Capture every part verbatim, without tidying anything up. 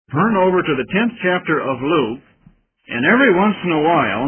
Turn over to the tenth chapter of Luke, and every once in a while,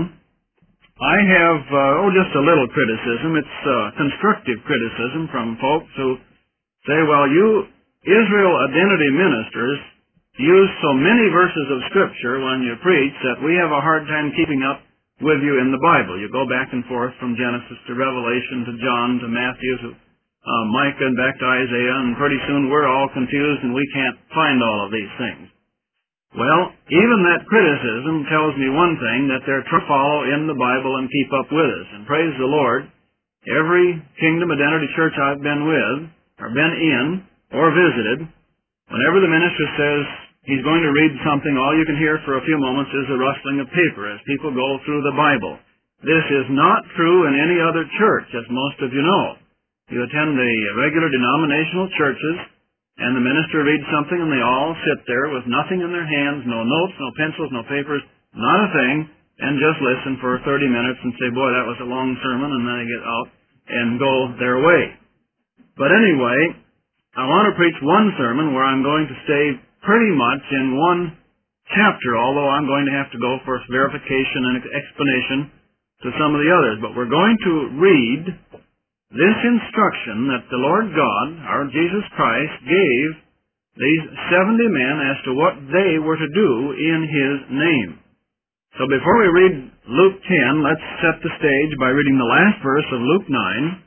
I have, uh, oh, just a little criticism. It's uh, constructive criticism from folks who say, well, you Israel identity ministers use so many verses of Scripture when you preach that we have a hard time keeping up with you in the Bible. You go back and forth from Genesis to Revelation to John to Matthew to uh, Micah and back to Isaiah, and pretty soon we're all confused and we can't find all of these things. Well, even that criticism tells me one thing, that they're to follow in the Bible and keep up with us. And praise the Lord, every Kingdom Identity church I've been with, or been in, or visited, whenever the minister says he's going to read something, all you can hear for a few moments is the rustling of paper as people go through the Bible. This is not true in any other church, as most of you know. You attend the regular denominational churches, and the minister reads something, and they all sit there with nothing in their hands, no notes, no pencils, no papers, not a thing, and just listen for thirty minutes and say, boy, that was a long sermon, and then they get out and go their way. But anyway, I want to preach one sermon where I'm going to stay pretty much in one chapter, although I'm going to have to go for verification and explanation to some of the others. But we're going to read this instruction that the Lord God, our Jesus Christ, gave these seventy men as to what they were to do in His name. So before we read Luke ten, let's set the stage by reading the last verse of Luke nine.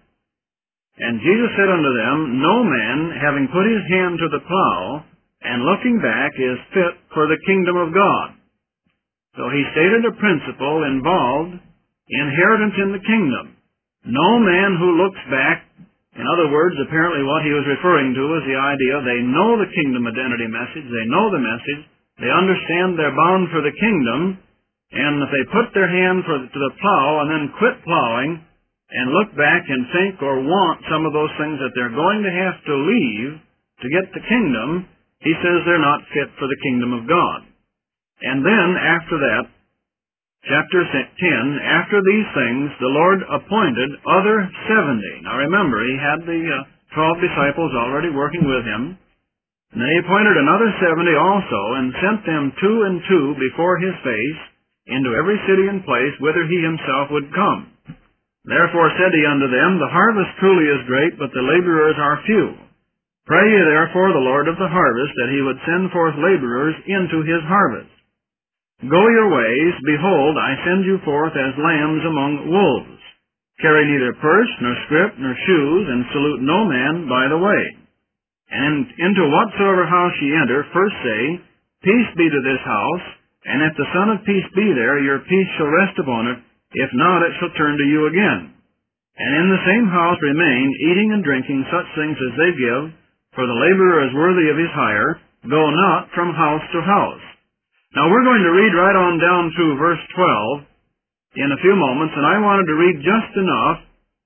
And Jesus said unto them, No man, having put his hand to the plow, and looking back, is fit for the kingdom of God. So he stated a principle involved inheritance in the kingdom. No man who looks back, in other words, apparently what he was referring to was the idea they know the kingdom identity message, they know the message, they understand they're bound for the kingdom, and if they put their hand for, to the plow and then quit plowing and look back and think or want some of those things that they're going to have to leave to get the kingdom, he says they're not fit for the kingdom of God. And then after that, Chapter ten, after these things, the Lord appointed other seventy. Now remember, He had the uh, twelve disciples already working with Him. And then He appointed another seventy also, and sent them two and two before His face, into every city and place whither He Himself would come. Therefore said He unto them, The harvest truly is great, but the laborers are few. Pray ye therefore the Lord of the harvest, that He would send forth laborers into His harvest. Go your ways, behold, I send you forth as lambs among wolves. Carry neither purse, nor scrip, nor shoes, and salute no man by the way. And into whatsoever house ye enter, first say, Peace be to this house, and if the Son of Peace be there, your peace shall rest upon it. If not, it shall turn to you again. And in the same house remain, eating and drinking such things as they give, for the laborer is worthy of his hire. Go not from house to house. Now we're going to read right on down through verse twelve in a few moments, and I wanted to read just enough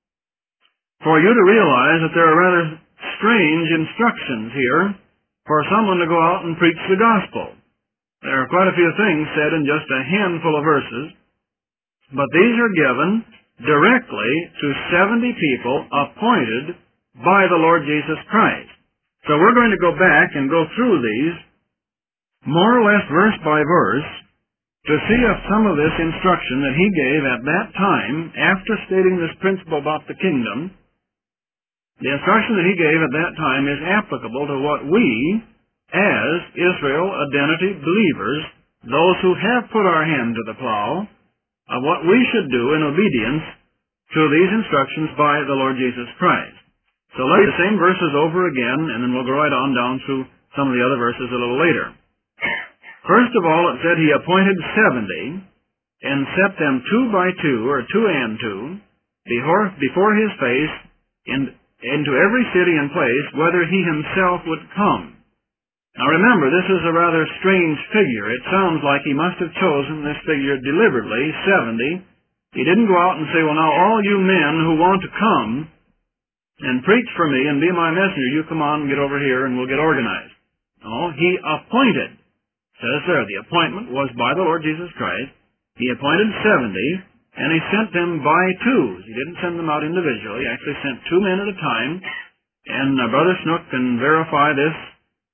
for you to realize that there are rather strange instructions here for someone to go out and preach the gospel. There are quite a few things said in just a handful of verses, but these are given directly to seventy people appointed by the Lord Jesus Christ. So we're going to go back and go through these more or less verse by verse, to see if some of this instruction that He gave at that time, after stating this principle about the kingdom, the instruction that He gave at that time is applicable to what we, as Israel identity believers, those who have put our hand to the plow, of what we should do in obedience to these instructions by the Lord Jesus Christ. So let's read the same verses over again, and then we'll go right on down through some of the other verses a little later. First of all, it said He appointed seventy, and set them two by two, or two and two, before, before His face, in, into every city and place, whither He Himself would come. Now remember, this is a rather strange figure. It sounds like He must have chosen this figure deliberately, seventy. He didn't go out and say, well, now all you men who want to come and preach for me and be my messenger, you come on and get over here and we'll get organized. No, He appointed. Says there, the appointment was by the Lord Jesus Christ. He appointed seventy, and He sent them by twos. He didn't send them out individually. He actually sent two men at a time. And uh, Brother Snook can verify this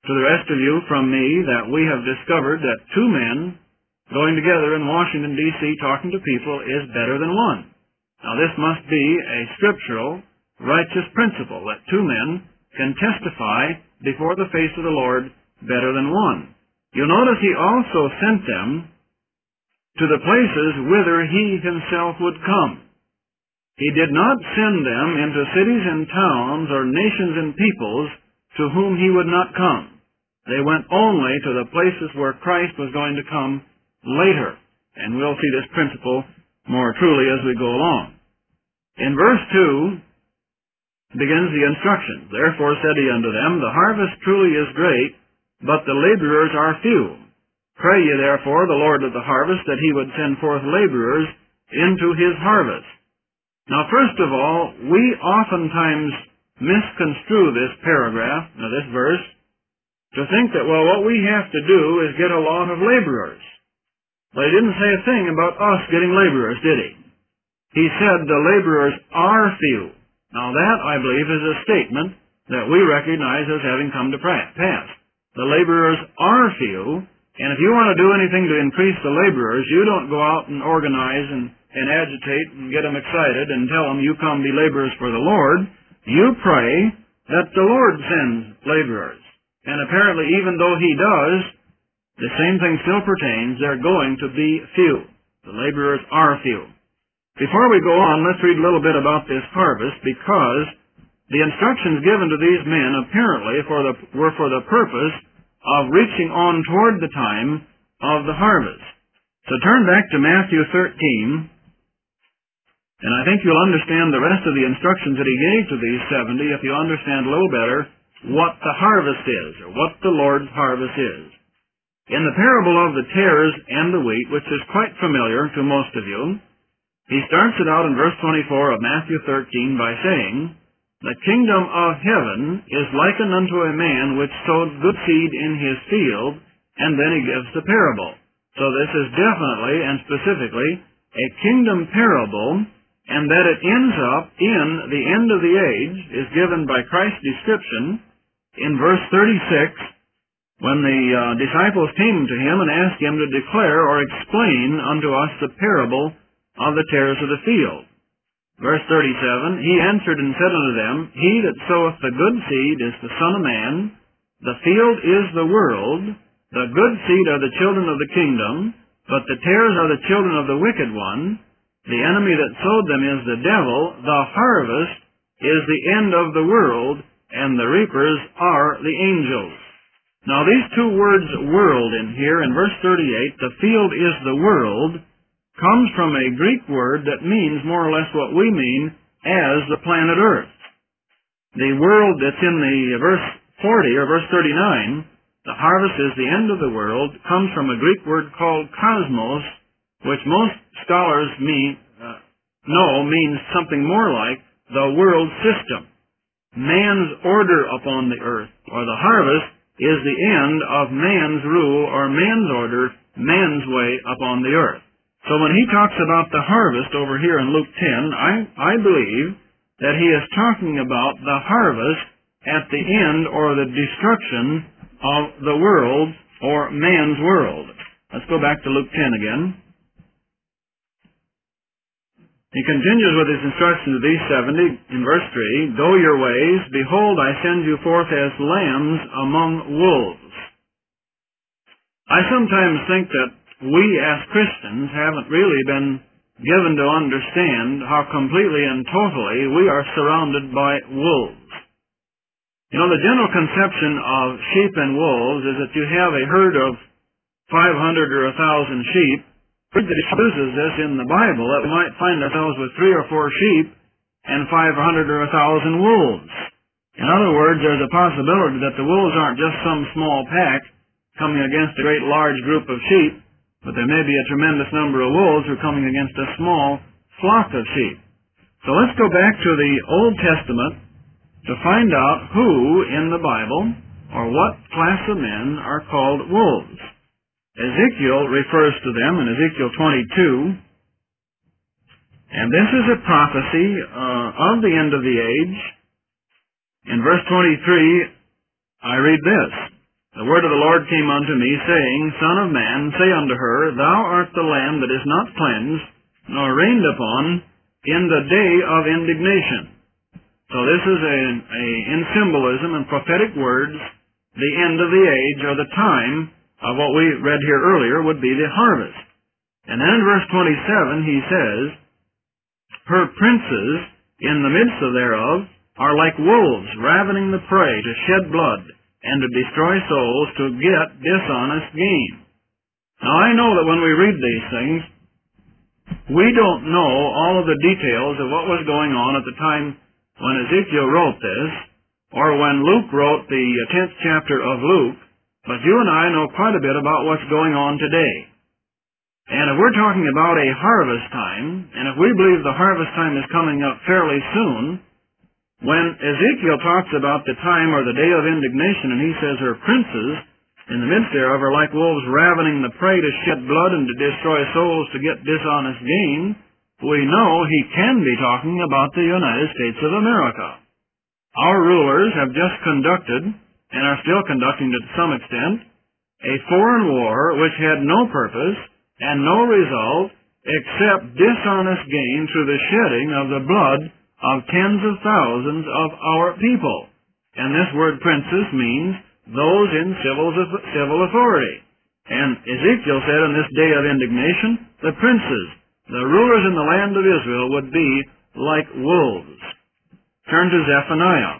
to the rest of you from me that we have discovered that two men going together in Washington, D C talking to people is better than one. Now this must be a scriptural, righteous principle that two men can testify before the face of the Lord better than one. You'll notice he also sent them to the places whither he himself would come. He did not send them into cities and towns or nations and peoples to whom he would not come. They went only to the places where Christ was going to come later. And we'll see this principle more truly as we go along. In verse two begins the instructions. Therefore said he unto them, The harvest truly is great, but the laborers are few. Pray ye therefore the Lord of the harvest that he would send forth laborers into his harvest. Now first of all, we oftentimes misconstrue this paragraph, now this verse, to think that, well, what we have to do is get a lot of laborers. But he didn't say a thing about us getting laborers, did he? He said the laborers are few. Now that, I believe, is a statement that we recognize as having come to pass. The laborers are few, and if you want to do anything to increase the laborers, you don't go out and organize and, and agitate and get them excited and tell them you come be laborers for the Lord. You pray that the Lord sends laborers. And apparently, even though he does, the same thing still pertains. They're going to be few. The laborers are few. Before we go on, let's read a little bit about this harvest, because the instructions given to these men apparently for the, were for the purpose of reaching on toward the time of the harvest. So turn back to Matthew thirteen, and I think you'll understand the rest of the instructions that he gave to these seventy if you understand a little better what the harvest is, or what the Lord's harvest is. In the parable of the tares and the wheat, which is quite familiar to most of you, he starts it out in verse twenty-four of Matthew thirteen by saying, The kingdom of heaven is likened unto a man which sowed good seed in his field, and then he gives the parable. So this is definitely and specifically a kingdom parable, and that it ends up in the end of the age is given by Christ's description in verse thirty-six, when the uh, disciples came to him and asked him to declare or explain unto us the parable of the tares of the field. Verse thirty-seven, He answered and said unto them, He that soweth the good seed is the Son of Man, the field is the world, the good seed are the children of the kingdom, but the tares are the children of the wicked one. The enemy that sowed them is the devil. The harvest is the end of the world, and the reapers are the angels. Now these two words, world, in here, in verse thirty-eight, the field is the world, comes from a Greek word that means more or less what we mean as the planet Earth. The world that's in the verse forty or verse thirty-nine, the harvest is the end of the world, comes from a Greek word called cosmos, which most scholars mean, uh, know means something more like the world system. Man's order upon the earth, or the harvest, is the end of man's rule or man's order, man's way upon the earth. So when he talks about the harvest over here in Luke ten, I, I believe that he is talking about the harvest at the end or the destruction of the world or man's world. Let's go back to Luke ten again. He continues with his instructions to these seventy in verse three, Go your ways, behold, I send you forth as lambs among wolves. I sometimes think that we as Christians haven't really been given to understand how completely and totally we are surrounded by wolves. You know, the general conception of sheep and wolves is that you have a herd of five hundred or one thousand sheep. That uses this in the Bible, that we might find ourselves with three or four sheep and five hundred or one thousand wolves. In other words, there's a possibility that the wolves aren't just some small pack coming against a great large group of sheep, but there may be a tremendous number of wolves who are coming against a small flock of sheep. So let's go back to the Old Testament to find out who in the Bible or what class of men are called wolves. Ezekiel refers to them in Ezekiel twenty-two, and this is a prophecy uh, of the end of the age. In verse twenty-three, I read this, The word of the Lord came unto me, saying, Son of man, say unto her, Thou art the land that is not cleansed, nor rained upon, in the day of indignation. So this is a, a in symbolism and prophetic words, the end of the age, or the time of what we read here earlier would be the harvest. And then in verse twenty-seven he says, Her princes in the midst of thereof are like wolves ravening the prey to shed blood and to destroy souls to get dishonest gain. Now I know that when we read these things, we don't know all of the details of what was going on at the time when Ezekiel wrote this, or when Luke wrote the tenth chapter of Luke, but you and I know quite a bit about what's going on today. And if we're talking about a harvest time, and if we believe the harvest time is coming up fairly soon, when Ezekiel talks about the time or the day of indignation, and he says her princes in the midst thereof are like wolves ravening the prey to shed blood and to destroy souls to get dishonest gain, we know he can be talking about the United States of America. Our rulers have just conducted, and are still conducting to some extent, a foreign war which had no purpose and no result except dishonest gain through the shedding of the blood of tens of thousands of our people. And this word princes means those in civil, civil authority. And Ezekiel said in this day of indignation, the princes, the rulers in the land of Israel, would be like wolves. Turn to Zephaniah.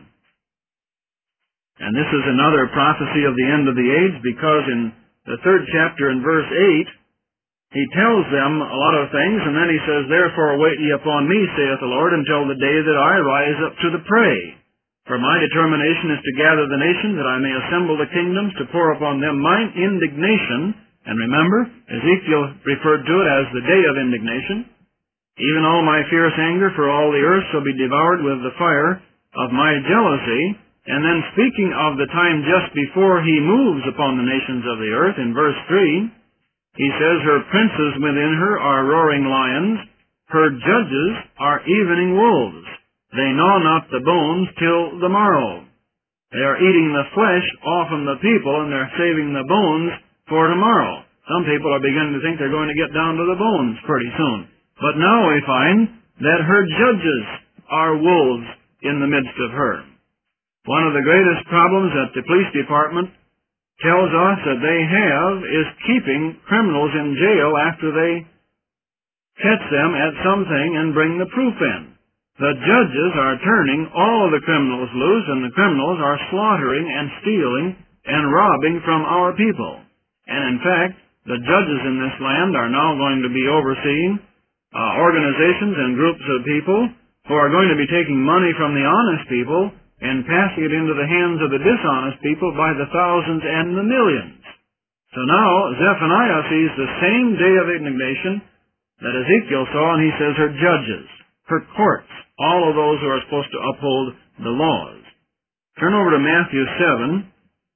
And this is another prophecy of the end of the age, because in the third chapter in verse eight, he tells them a lot of things, and then he says, Therefore wait ye upon me, saith the Lord, until the day that I rise up to the prey. For my determination is to gather the nations, that I may assemble the kingdoms, to pour upon them mine indignation. And remember, Ezekiel referred to it as the day of indignation. Even all my fierce anger for all the earth shall be devoured with the fire of my jealousy. And then speaking of the time just before he moves upon the nations of the earth, in verse three, he says, Her princes within her are roaring lions, her judges are evening wolves. They gnaw not the bones till the morrow. They are eating the flesh off from the people, and they're saving the bones for tomorrow. Some people are beginning to think they're going to get down to the bones pretty soon. But now we find that her judges are wolves in the midst of her. One of the greatest problems that the police department tells us that they have is keeping criminals in jail after they catch them at something and bring the proof in. The judges are turning all of the criminals loose, and the criminals are slaughtering and stealing and robbing from our people. And in fact, the judges in this land are now going to be overseeing uh, organizations and groups of people who are going to be taking money from the honest people and passing it into the hands of the dishonest people by the thousands and the millions. So now Zephaniah sees the same day of indignation that Ezekiel saw, and he says her judges, her courts, all of those who are supposed to uphold the laws. Turn over to Matthew seven,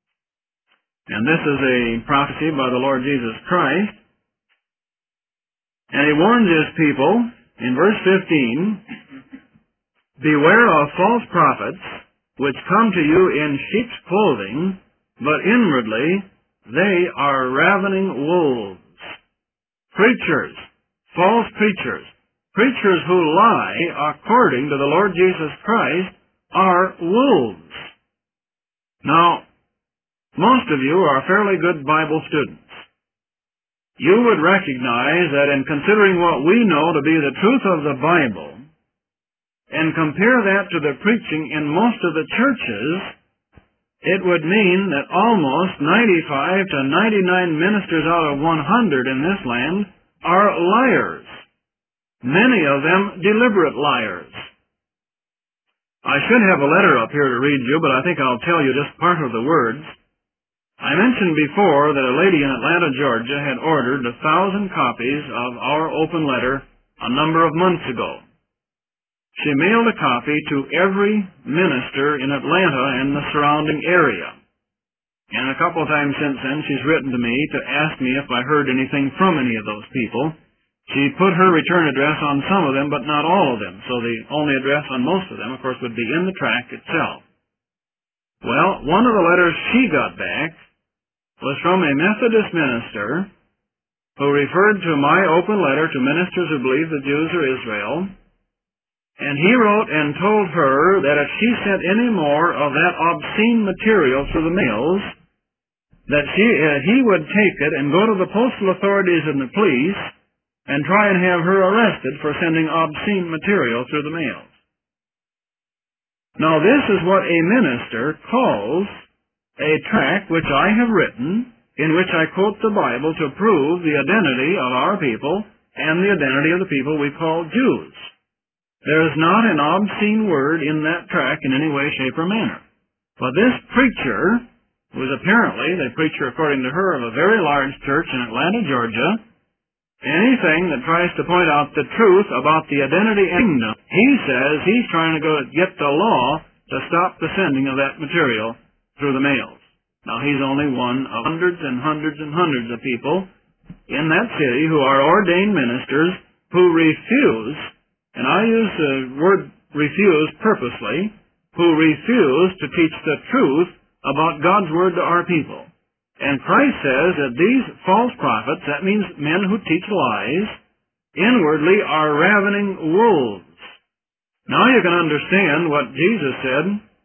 and this is a prophecy by the Lord Jesus Christ. And he warns his people in verse fifteen, Beware of false prophets, which come to you in sheep's clothing, but inwardly they are ravening wolves. Preachers, false preachers, preachers who lie according to the Lord Jesus Christ are wolves. Now, most of you are fairly good Bible students. You would recognize that in considering what we know to be the truth of the Bible, and compare that to the preaching in most of the churches, it would mean that almost ninety-five to ninety-nine ministers out of one hundred in this land are liars. Many of them deliberate liars. I should have a letter up here to read you, but I think I'll tell you just part of the words. I mentioned before that a lady in Atlanta, Georgia had ordered a thousand copies of our open letter a number of months ago. She mailed a copy to every minister in Atlanta and the surrounding area. And a couple of times since then, she's written to me to ask me if I heard anything from any of those people. She put her return address on some of them, but not all of them. So the only address on most of them, of course, would be in the tract itself. Well, one of the letters she got back was from a Methodist minister who referred to my open letter to ministers who believe the Jews are Israel. And he wrote and told her that if she sent any more of that obscene material through the mails, that she, uh, he would take it and go to the postal authorities and the police and try and have her arrested for sending obscene material through the mails. Now this is what a minister calls a tract which I have written, in which I quote the Bible to prove the identity of our people and the identity of the people we call Jews. There is not an obscene word in that tract in any way, shape, or manner. But this preacher was apparently the preacher, according to her, of a very large church in Atlanta, Georgia. Anything that tries to point out the truth about the identity and kingdom, he says he's trying to go get the law to stop the sending of that material through the mails. Now, he's only one of hundreds and hundreds and hundreds of people in that city who are ordained ministers who refuse, and I use the word refuse purposely, who refuse to teach the truth about God's Word to our people. And Christ says that these false prophets, that means men who teach lies, inwardly are ravening wolves. Now you can understand what Jesus said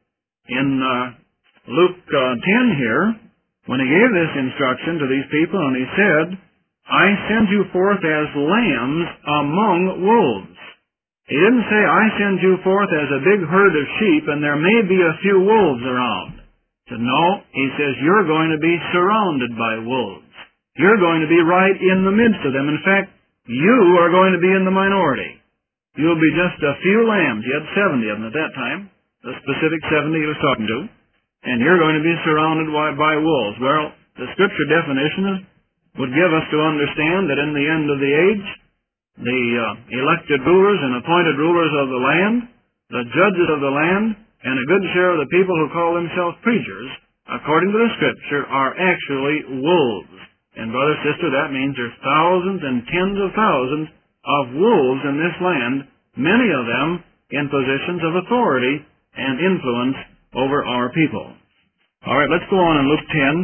in uh, Luke uh, ten here, when he gave this instruction to these people, and he said, I send you forth as lambs among wolves. He didn't say, I send you forth as a big herd of sheep, and there may be a few wolves around. He said, no, he says, you're going to be surrounded by wolves. You're going to be right in the midst of them. In fact, you are going to be in the minority. You'll be just a few lambs. He had seventy of them at that time, the specific seventy he was talking to. And you're going to be surrounded by, by wolves. Well, the Scripture definition would give us to understand that in the end of the age, the uh, elected rulers and appointed rulers of the land, the judges of the land, and a good share of the people who call themselves preachers, according to the Scripture, are actually wolves. And brother, sister, that means there's thousands and tens of thousands of wolves in this land, many of them in positions of authority and influence over our people. All right, let's go on in Luke ten.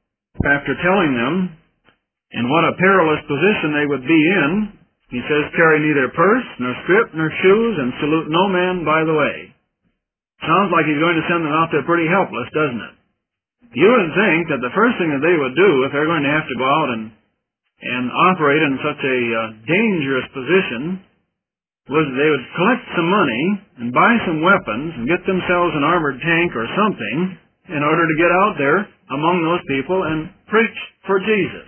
After telling them in what a perilous position they would be in, he says, carry neither purse, nor scrip, nor shoes, and salute no man by the way. Sounds like he's going to send them out there pretty helpless, doesn't it? You would think that the first thing that they would do if they're going to have to go out and, and operate in such a uh, dangerous position was they would collect some money and buy some weapons and get themselves an armored tank or something in order to get out there among those people and preach for Jesus.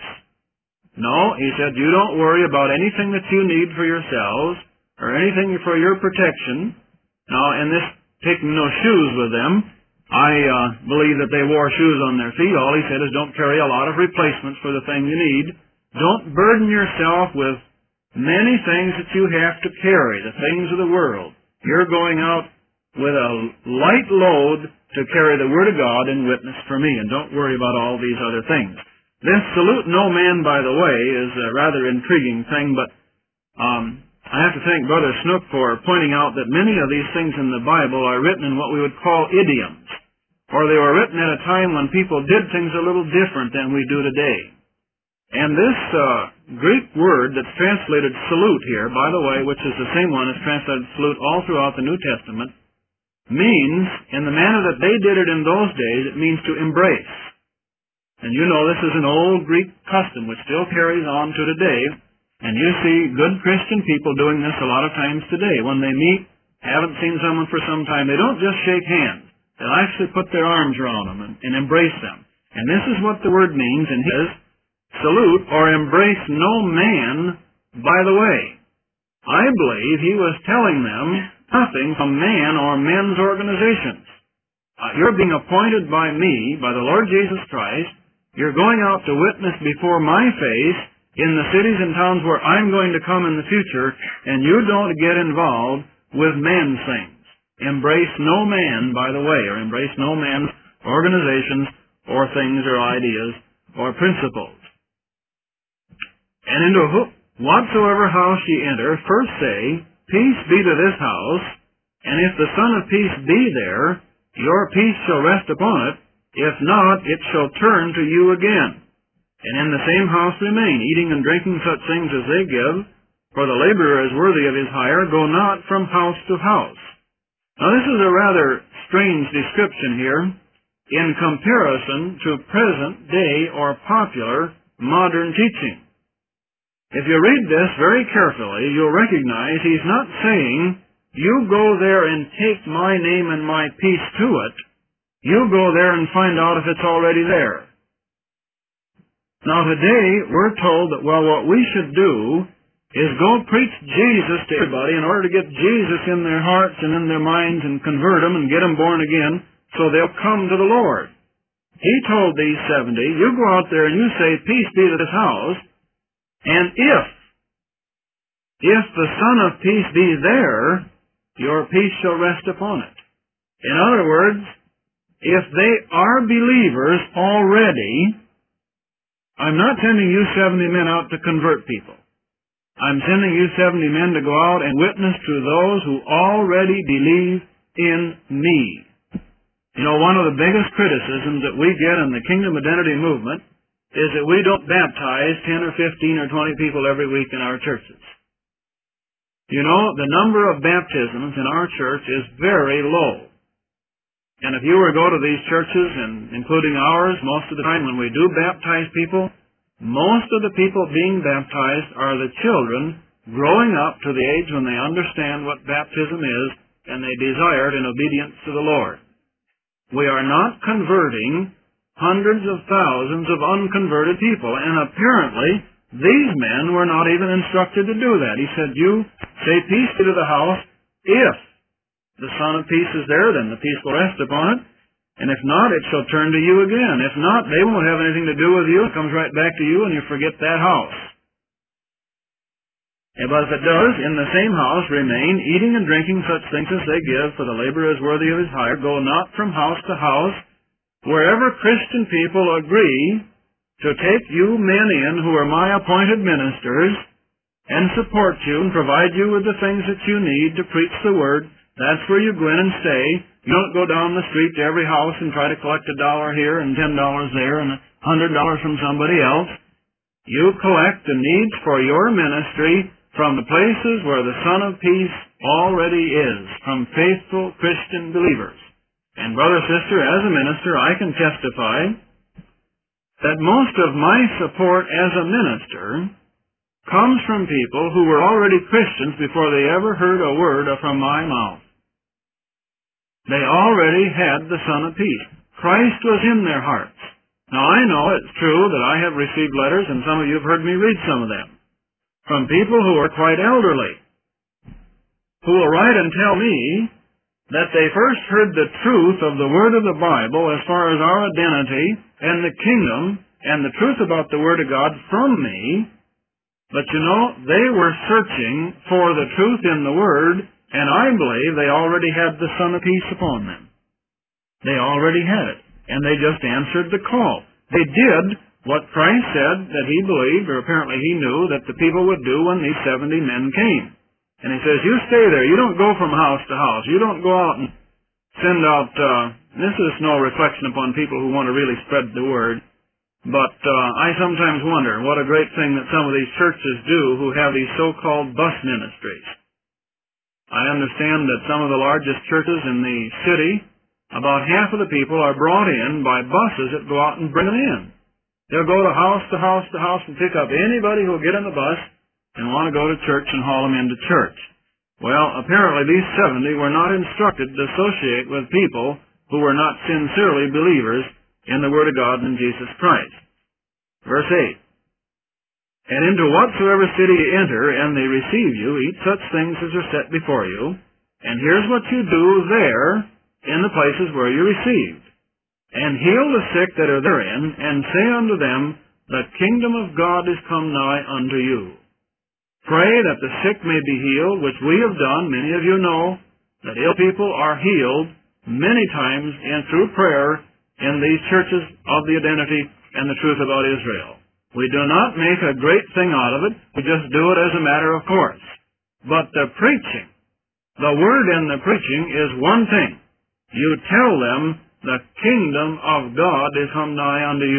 No, he said, you don't worry about anything that you need for yourselves or anything for your protection. Now, in this taking no shoes with them, I uh, believe that they wore shoes on their feet. All he said is don't carry a lot of replacements for the thing you need. Don't burden yourself with many things that you have to carry, the things of the world. You're going out with a light load to carry the Word of God and witness for me, and don't worry about all these other things. This salute no man, by the way, is a rather intriguing thing, but um, I have to thank Brother Snook for pointing out that many of these things in the Bible are written in what we would call idioms, or they were written at a time when people did things a little different than we do today. And this uh, Greek word that's translated salute here, by the way, which is the same one as translated salute all throughout the New Testament, means, in the manner that they did it in those days, it means to embrace. And you know this is an old Greek custom which still carries on to today. And you see good Christian people doing this a lot of times today. When they meet, haven't seen someone for some time, they don't just shake hands. They'll actually put their arms around them and, and embrace them. And this is what the word means in his salute, or embrace no man by the way. I believe he was telling them nothing from man or men's organizations. Uh, you're being appointed by me, by the Lord Jesus Christ. You're going out to witness before my face in the cities and towns where I'm going to come in the future, and you don't get involved with man's things. Embrace no man by the way, or embrace no man's organizations or things or ideas or principles. And into whatsoever house ye enter, first say, peace be to this house, and if the Son of Peace be there, your peace shall rest upon it. If not, it shall turn to you again. and in the same house remain, eating and drinking such things as they give, for the laborer is worthy of his hire. Go not from house to house. Now this is a rather strange description here in comparison to present day or popular modern teaching. If you read this very carefully, you'll recognize he's not saying, you go there and take my name and my peace to it. You go there and find out if it's already there. Now today, we're told that, well, what we should do is go preach Jesus to everybody in order to get Jesus in their hearts and in their minds and convert them and get them born again so they'll come to the Lord. He told these seventy, you go out there and you say, peace be to this house, and if, if the Son of Peace be there, your peace shall rest upon it. In other words, if they are believers already, I'm not sending you seventy men out to convert people. I'm sending you seventy men to go out and witness to those who already believe in me. You know, one of the biggest criticisms that we get in the Kingdom Identity movement is that we don't baptize ten or fifteen or twenty people every week in our churches. You know, the number of baptisms in our church is very low. And if you were to go to these churches, and including ours, most of the time when we do baptize people, most of the people being baptized are the children growing up to the age when they understand what baptism is and they desire it in obedience to the Lord. We are not converting hundreds of thousands of unconverted people, and apparently these men were not even instructed to do that. He said, you say peace be to the house. If the Son of Peace is there, then the peace will rest upon it. And if not, it shall turn to you again. If not, they won't have anything to do with you. It comes right back to you and you forget that house. Yeah, but if it does, in the same house remain, eating and drinking such things as they give, for the laborer is worthy of his hire. Go not from house to house. Wherever Christian people agree to take you men in who are my appointed ministers and support you and provide you with the things that you need to preach the word, that's where you go in and stay. You don't go down the street to every house and try to collect a dollar here and ten dollars there and a hundred dollars from somebody else. You collect the needs for your ministry from the places where the Son of Peace already is, from faithful Christian believers. And brother, sister, as a minister, I can testify that most of my support as a minister comes from people who were already Christians before they ever heard a word from my mouth. They already had the Son of Peace. Christ was in their hearts. Now I know it's true that I have received letters, and some of you have heard me read some of them, from people who are quite elderly, who will write and tell me that they first heard the truth of the Word of the Bible as far as our identity and the kingdom and the truth about the Word of God from me, but you know, they were searching for the truth in the Word, and I believe they already had the Son of Peace upon them. They already had it, and they just answered the call. They did what Christ said that he believed, or apparently he knew, that the people would do when these seventy men came. And he says, you stay there. You don't go from house to house. You don't go out and send out, uh, this is no reflection upon people who want to really spread the word, but uh, I sometimes wonder what a great thing that some of these churches do who have these so-called bus ministries. I understand that some of the largest churches in the city, about half of the people are brought in by buses that go out and bring them in. They'll go to house to house to house and pick up anybody who will get in the bus and want to go to church and haul them into church. Well, apparently these seventy were not instructed to associate with people who were not sincerely believers in the Word of God and in Jesus Christ. Verse eight. And into whatsoever city ye enter, and they receive you, eat such things as are set before you. And here's what you do there in the places where you received. And heal the sick that are therein, and say unto them, the kingdom of God is come nigh unto you. Pray that the sick may be healed, which we have done. Many of you know that ill people are healed many times and through prayer in these churches of the identity and the truth about Israel. We do not make a great thing out of it. We just do it as a matter of course. But the preaching, the word in the preaching is one thing. You tell them the kingdom of God is come nigh unto you.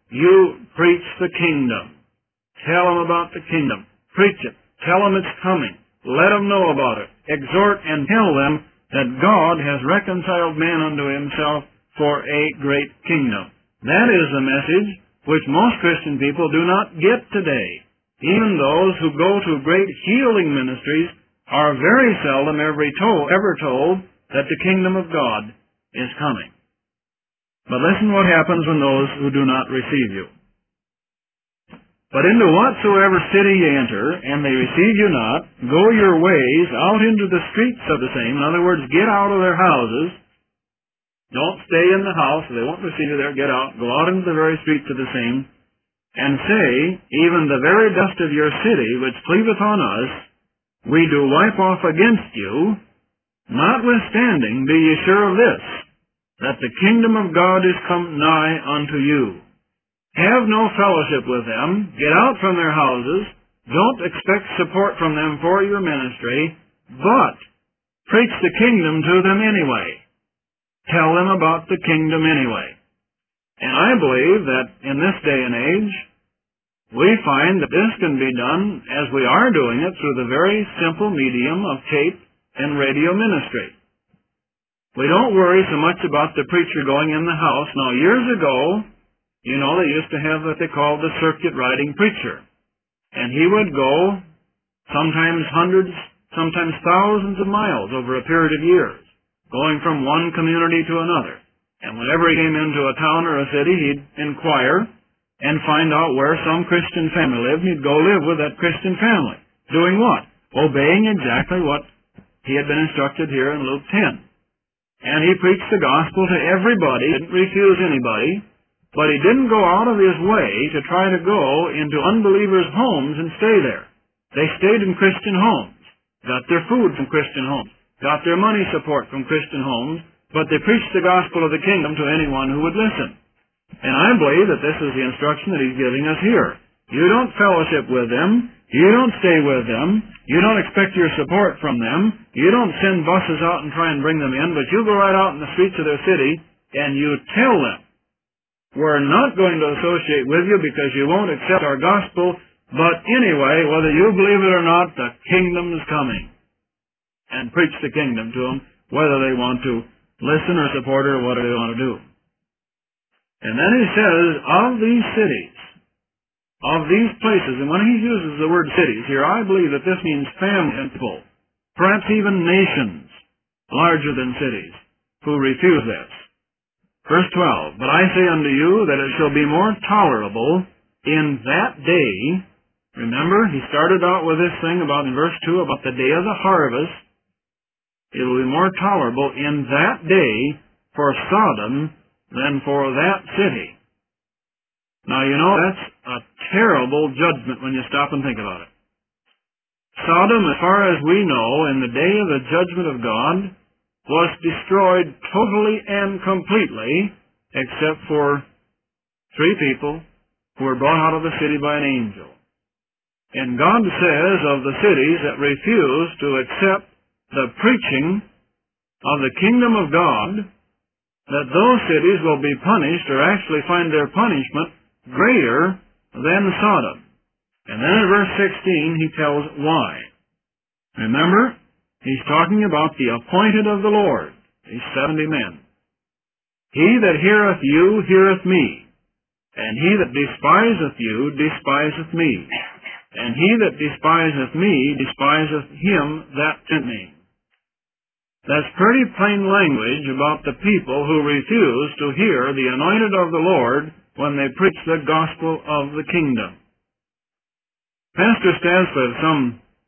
You preach the kingdom. Tell them about the kingdom. Preach it. Tell them it's coming. Let them know about it. Exhort and tell them that God has reconciled man unto himself for a great kingdom. That is the message which most Christian people do not get today. Even those who go to great healing ministries are very seldom ever told, ever told that the kingdom of God is coming. But listen what happens when those who do not receive you. But into whatsoever city ye enter, and they receive you not, go your ways out into the streets of the same. In other words, get out of their houses. Don't stay in the house. If they won't receive you there, get out. Go out into the very streets of the same, and say, even the very dust of your city, which cleaveth on us, we do wipe off against you. Notwithstanding, be ye sure of this, that the kingdom of God is come nigh unto you. Have no fellowship with them. Get out from their houses. Don't expect support from them for your ministry, but preach the kingdom to them anyway. Tell them about the kingdom anyway. And I believe that in this day and age, we find that this can be done as we are doing it through the very simple medium of tape and radio ministry. We don't worry so much about the preacher going in the house. Now, years ago, you know, they used to have what they called the circuit riding preacher. And he would go sometimes hundreds, sometimes thousands of miles over a period of years, going from one community to another. And whenever he came into a town or a city, he'd inquire and find out where some Christian family lived, and he'd go live with that Christian family. Doing what? Obeying exactly what he had been instructed here in Luke ten. And he preached the gospel to everybody, didn't refuse anybody, but he didn't go out of his way to try to go into unbelievers' homes and stay there. They stayed in Christian homes, got their food from Christian homes, got their money support from Christian homes, but they preached the gospel of the kingdom to anyone who would listen. And I believe that this is the instruction that he's giving us here. You don't fellowship with them. You don't stay with them. You don't expect your support from them. You don't send buses out and try and bring them in, but you go right out in the streets of their city and you tell them, we're not going to associate with you because you won't accept our gospel, but anyway, whether you believe it or not, the kingdom is coming. And preach the kingdom to them, whether they want to listen or support it or whatever they want to do. And then he says, of these cities, of these places, and when he uses the word cities here, I believe that this means family and people, perhaps even nations, larger than cities, who refuse this. Verse twelve, but I say unto you that it shall be more tolerable in that day. Remember, he started out with this thing about in verse two about the day of the harvest. It will be more tolerable in that day for Sodom than for that city. Now, you know, that's a terrible judgment when you stop and think about it. Sodom, as far as we know, in the day of the judgment of God, was destroyed totally and completely, except for three people who were brought out of the city by an angel. And God says of the cities that refuse to accept the preaching of the kingdom of God, that those cities will be punished, or actually find their punishment greater than Sodom. And then in verse sixteen, he tells why. Remember, he's talking about the appointed of the Lord, these seventy men. He that heareth you heareth me, and he that despiseth you despiseth me, and he that despiseth me despiseth him that sent me. That's pretty plain language about the people who refuse to hear the anointed of the Lord when they preach the gospel of the kingdom. Pastor Stansford, some,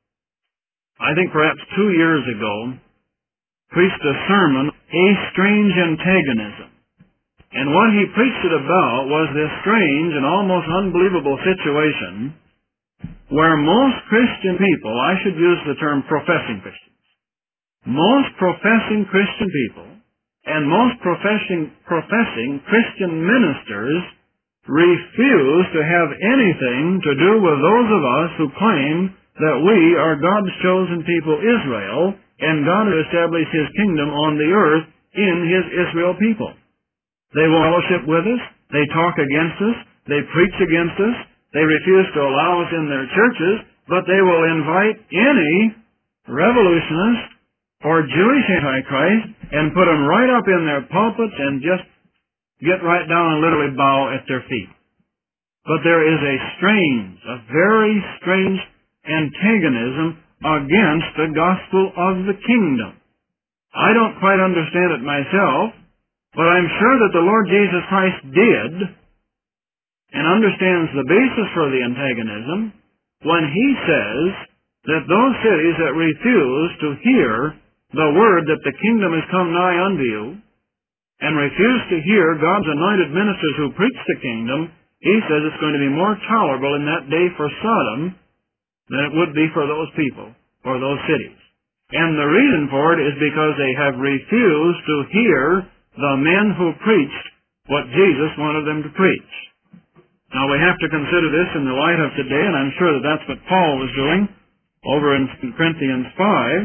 I think perhaps two years ago, preached a sermon, A Strange Antagonism. And what he preached it about was this strange and almost unbelievable situation where most Christian people, I should use the term professing Christians, most professing Christian people and most professing, professing Christian ministers refuse to have anything to do with those of us who claim that we are God's chosen people, Israel, and God has established His kingdom on the earth in His Israel people. They will fellowship with us. They talk against us. They preach against us. They refuse to allow us in their churches, but they will invite any revolutionist or Jewish antichrist and put them right up in their pulpits and just get right down and literally bow at their feet. But there is a strange, a very strange antagonism against the gospel of the kingdom. I don't quite understand it myself, but I'm sure that the Lord Jesus Christ did and understands the basis for the antagonism when He says that those cities that refuse to hear the word that the kingdom has come nigh unto you and refuse to hear God's anointed ministers who preach the kingdom, He says it's going to be more tolerable in that day for Sodom than it would be for those people or those cities. And the reason for it is because they have refused to hear the men who preached what Jesus wanted them to preach. Now we have to consider this in the light of today, and I'm sure that that's what Paul was doing over in Second Corinthians five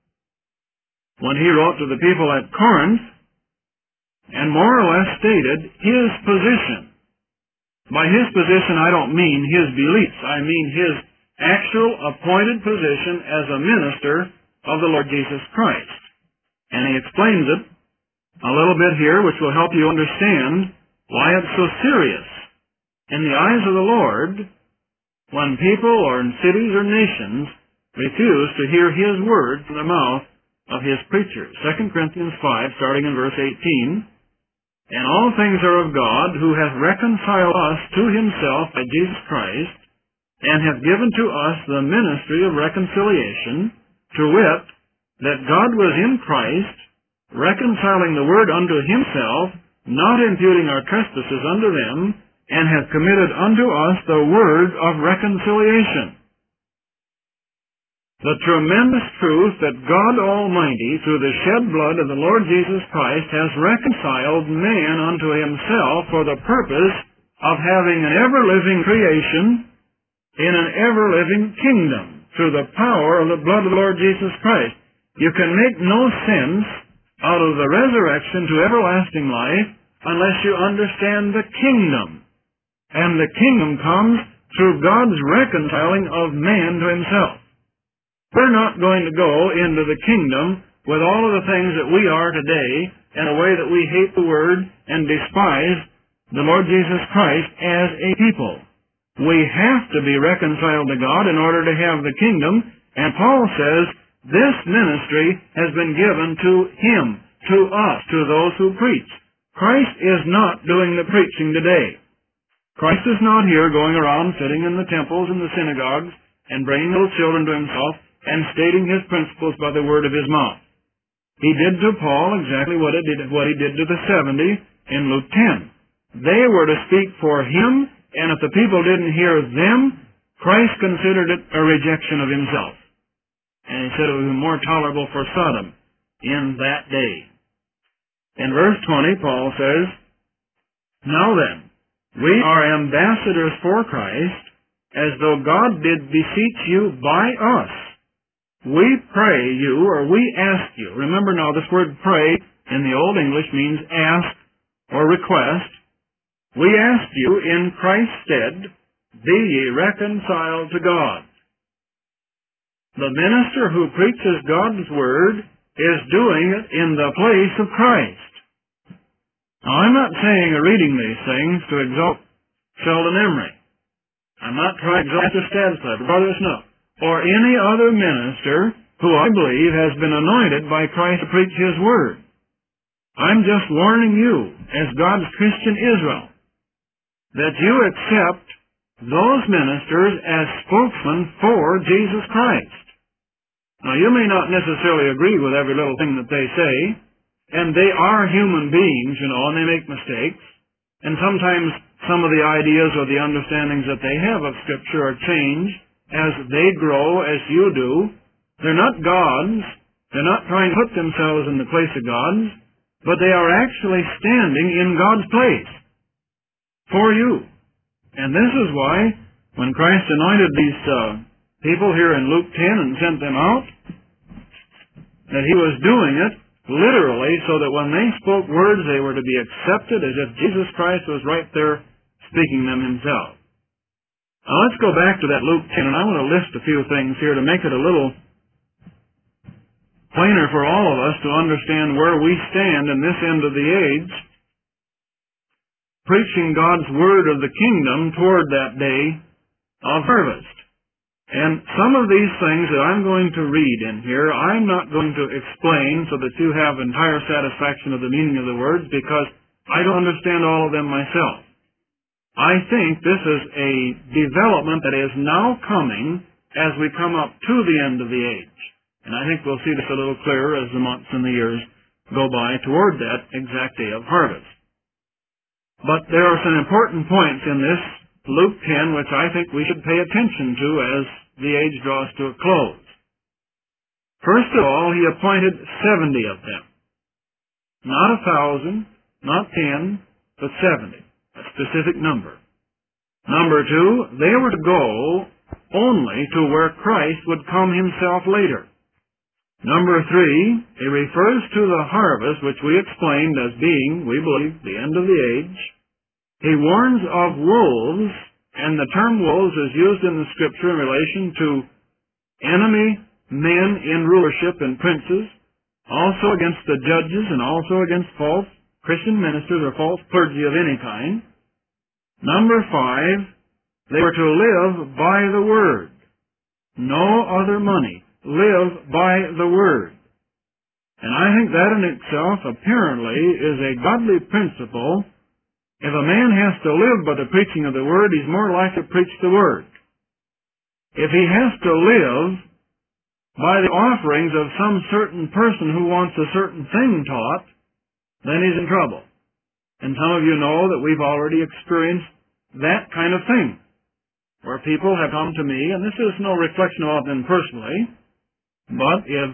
when he wrote to the people at Corinth and more or less stated his position. By his position, I don't mean his beliefs. I mean his actual appointed position as a minister of the Lord Jesus Christ. And he explains it a little bit here, which will help you understand why it's so serious in the eyes of the Lord when people or in cities or nations refuse to hear His word from the mouth of His preachers. Second Corinthians five, starting in verse eighteen, "And all things are of God, who hath reconciled us to Himself by Jesus Christ, and hath given to us the ministry of reconciliation, to wit, that God was in Christ, reconciling the world unto Himself, not imputing our trespasses unto them, and hath committed unto us the word of reconciliation." The tremendous truth that God Almighty, through the shed blood of the Lord Jesus Christ, has reconciled man unto Himself for the purpose of having an ever-living creation in an ever-living kingdom through the power of the blood of the Lord Jesus Christ. You can make no sense out of the resurrection to everlasting life unless you understand the kingdom. And the kingdom comes through God's reconciling of man to Himself. We're not going to go into the kingdom with all of the things that we are today in a way that we hate the Word and despise the Lord Jesus Christ as a people. We have to be reconciled to God in order to have the kingdom, and Paul says this ministry has been given to Him, to us, to those who preach. Christ is not doing the preaching today. Christ is not here going around sitting in the temples and the synagogues and bringing little children to Himself and stating His principles by the word of His mouth. He did to Paul exactly what He did, what he did to the seventy in Luke ten. They were to speak for Him, and if the people didn't hear them, Christ considered it a rejection of Himself. And He said it would be more tolerable for Sodom in that day. In verse twenty, Paul says, "Now then, we are ambassadors for Christ, as though God did beseech you by us. We pray you," or we ask you. Remember now, this word pray in the Old English means ask or request. "We ask you in Christ's stead, be ye reconciled to God." The minister who preaches God's word is doing it in the place of Christ. Now, I'm not saying or reading these things to exalt Sheldon Emery. I'm not trying to exalt the Stadtler, Brother Snook, or any other minister who I believe has been anointed by Christ to preach His word. I'm just warning you, as God's Christian Israel, that you accept those ministers as spokesmen for Jesus Christ. Now, you may not necessarily agree with every little thing that they say, and they are human beings, you know, and they make mistakes, and sometimes some of the ideas or the understandings that they have of Scripture are changed as they grow, as you do. They're not gods. They're not trying to put themselves in the place of gods, but they are actually standing in God's place for you. And this is why when Christ anointed these uh, people here in Luke ten and sent them out, that He was doing it literally so that when they spoke words, they were to be accepted as if Jesus Christ was right there speaking them himself. Now let's go back to that Luke ten, and I want to list a few things here to make it a little plainer for all of us to understand where we stand in this end of the age, preaching God's word of the kingdom toward that day of harvest. And some of these things that I'm going to read in here, I'm not going to explain so that you have entire satisfaction of the meaning of the words, because I don't understand all of them myself. I think this is a development that is now coming as we come up to the end of the age. And I think we'll see this a little clearer as the months and the years go by toward that exact day of harvest. But there are some important points in this Luke ten which I think we should pay attention to as the age draws to a close. First of all, he appointed seventy of them. Not a thousand, not ten, but seventy. A specific number. Number two, they were to go only to where Christ would come himself later. Number three, he refers to the harvest, which we explained as being, we believe, the end of the age. He warns of wolves, and the term wolves is used in the Scripture in relation to enemy men in rulership and princes, also against the judges and also against false Christian ministers or false clergy of any kind. Number five, they were to live by the Word. No other money. Live by the Word. And I think that in itself apparently is a godly principle. If a man has to live by the preaching of the Word, he's more likely to preach the Word. If he has to live by the offerings of some certain person who wants a certain thing taught, then he's in trouble. And some of you know that we've already experienced that kind of thing, where people have come to me, and this is no reflection of them personally, but if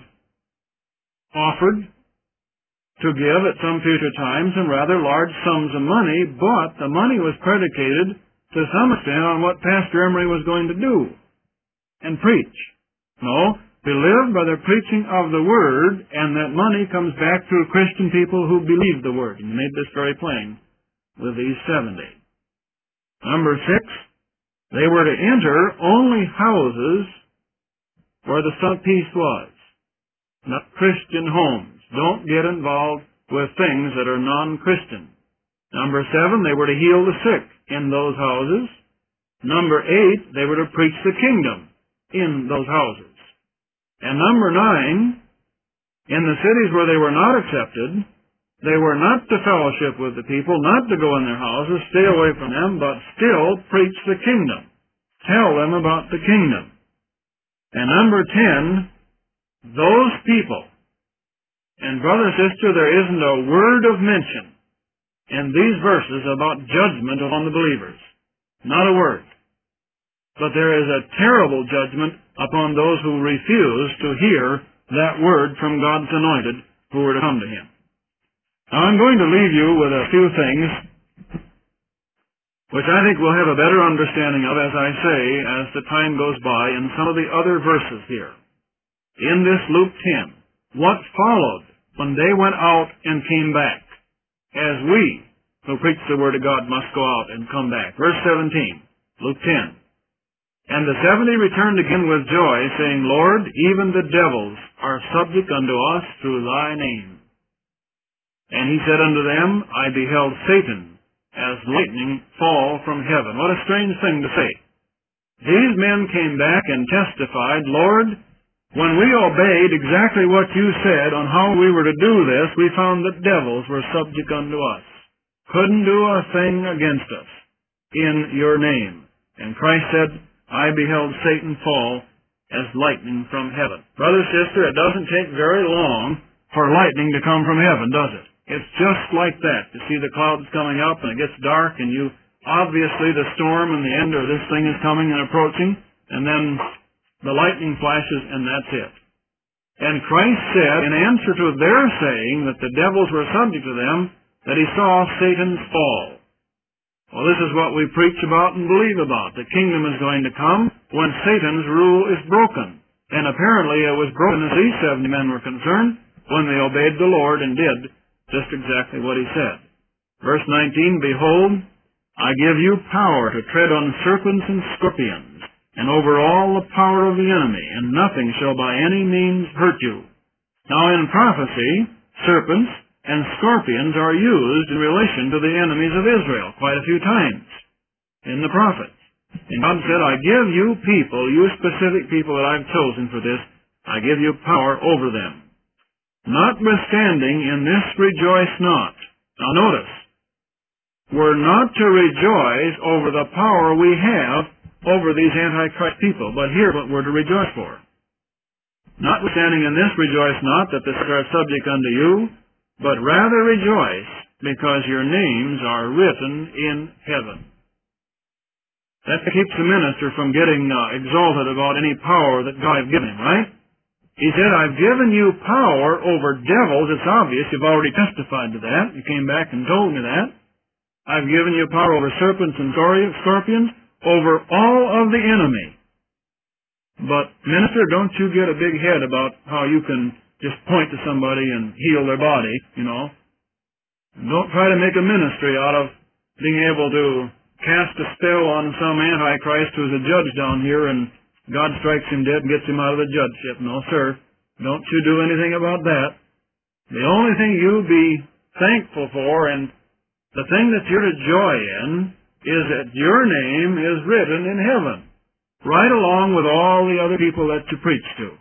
offered to give at some future time some rather large sums of money, but the money was predicated to some extent on what Pastor Emery was going to do and preach. No, we live by the preaching of the Word, and that money comes back through Christian people who believe the Word. And he made this very plain with these seventy. Number six, they were to enter only houses where the Son of Peace was, not Christian homes. Don't get involved with things that are non-Christian. Number seven, they were to heal the sick in those houses. Number eight, they were to preach the kingdom in those houses. And number nine, in the cities where they were not accepted, they were not to fellowship with the people, not to go in their houses, stay away from them, but still preach the kingdom. Tell them about the kingdom. And number ten, those people, and brother, sister, there isn't a word of mention in these verses about judgment upon the believers. Not a word. But there is a terrible judgment upon those who refuse to hear that word from God's anointed who were to come to him. Now I'm going to leave you with a few things which I think we'll have a better understanding of, as I say, as the time goes by in some of the other verses here. In this Luke ten, what followed when they went out and came back, as we who preach the Word of God must go out and come back. Verse seventeen, Luke ten. And the seventy returned again with joy, saying, Lord, even the devils are subject unto us through thy name. And he said unto them, I beheld Satan as lightning fall from heaven. What a strange thing to say. These men came back and testified, Lord, when we obeyed exactly what you said on how we were to do this, we found that devils were subject unto us. Couldn't do a thing against us in your name. And Christ said, I beheld Satan fall as lightning from heaven. Brother, sister, it doesn't take very long for lightning to come from heaven, does it? It's just like that. You see the clouds coming up and it gets dark and you, obviously the storm and the end of this thing is coming and approaching, and then the lightning flashes and that's it. And Christ said, in answer to their saying that the devils were subject to them, that he saw Satan's fall. Well, this is what we preach about and believe about. The kingdom is going to come when Satan's rule is broken. And apparently it was broken as these seventy men were concerned when they obeyed the Lord and did just exactly what he said. Verse nineteen, Behold, I give you power to tread on serpents and scorpions, and over all the power of the enemy, and nothing shall by any means hurt you. Now in prophecy, serpents and scorpions are used in relation to the enemies of Israel quite a few times in the prophets. And God said, I give you people, you specific people that I've chosen for this, I give you power over them. Notwithstanding, in this rejoice not. Now notice, we're not to rejoice over the power we have over these Antichrist people, but here's what we're to rejoice for. Notwithstanding in this rejoice not that the are subject unto you, but rather rejoice because your names are written in heaven. That keeps the minister from getting uh, exalted about any power that God has given him, right? He said, I've given you power over devils. It's obvious. You've already testified to that. You came back and told me that. I've given you power over serpents and scorpions, over all of the enemy. But, minister, don't you get a big head about how you can just point to somebody and heal their body, you know. Don't try to make a ministry out of being able to cast a spell on some Antichrist who's a judge down here and God strikes him dead and gets him out of the judgeship. No, sir. Don't you do anything about that. The only thing you be thankful for and the thing that you're to joy in is that your name is written in heaven, right along with all the other people that you preach to.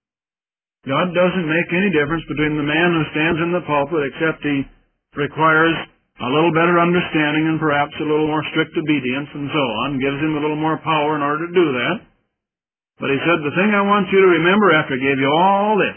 God doesn't make any difference between the man who stands in the pulpit, except he requires a little better understanding and perhaps a little more strict obedience and so on, gives him a little more power in order to do that. But he said, the thing I want you to remember after I gave you all this,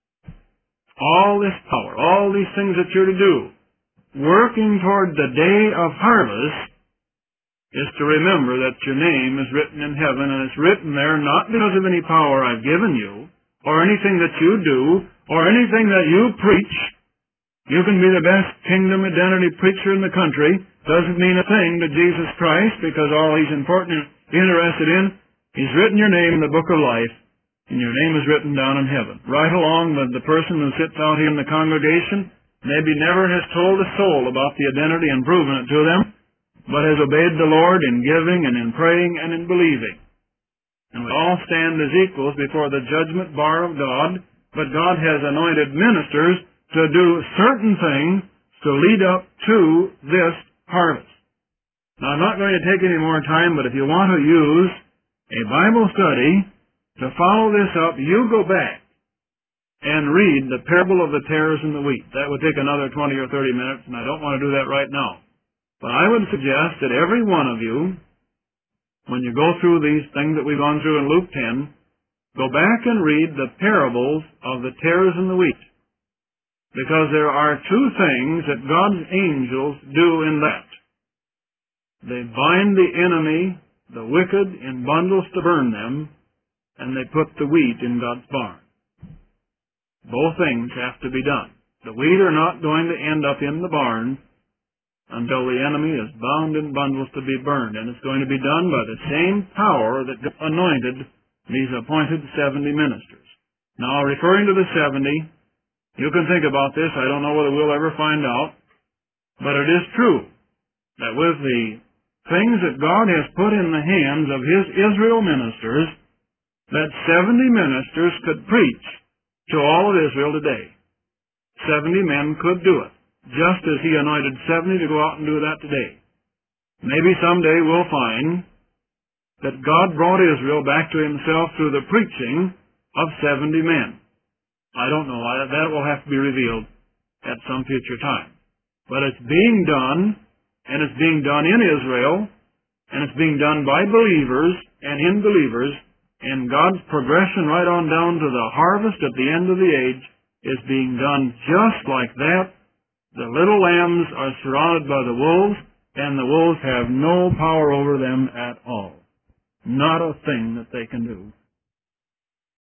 all this power, all these things that you're to do, working toward the day of harvest, is to remember that your name is written in heaven, and it's written there not because of any power I've given you, or anything that you do, or anything that you preach. You can be the best kingdom identity preacher in the country. Doesn't mean a thing to Jesus Christ, because all he's important and interested in, he's written your name in the book of life, and your name is written down in heaven. Right along with the person who sits out here in the congregation, maybe never has told a soul about the identity and proven it to them, but has obeyed the Lord in giving and in praying and in believing. And we all stand as equals before the judgment bar of God, but God has anointed ministers to do certain things to lead up to this harvest. Now, I'm not going to take any more time, but if you want to use a Bible study to follow this up, you go back and read the parable of the tares and the wheat. That would take another twenty or thirty minutes, and I don't want to do that right now. But I would suggest that every one of you, when you go through these things that we've gone through in Luke ten, go back and read the parables of the tares and the wheat. Because there are two things that God's angels do in that. They bind the enemy, the wicked, in bundles to burn them, and they put the wheat in God's barn. Both things have to be done. The wheat are not going to end up in the barn until the enemy is bound in bundles to be burned. And it's going to be done by the same power that anointed these appointed seventy ministers. Now, referring to the seventy, you can think about this. I don't know whether we'll ever find out. But it is true that with the things that God has put in the hands of His Israel ministers, that seventy ministers could preach to all of Israel today. Seventy men could do it, just as He anointed seventy to go out and do that today. Maybe someday we'll find that God brought Israel back to Himself through the preaching of seventy men. I don't know. That will have to be revealed at some future time. But it's being done, and it's being done in Israel, and it's being done by believers and in believers, and God's progression right on down to the harvest at the end of the age is being done just like that. The little lambs are surrounded by the wolves, and the wolves have no power over them at all. Not a thing that they can do.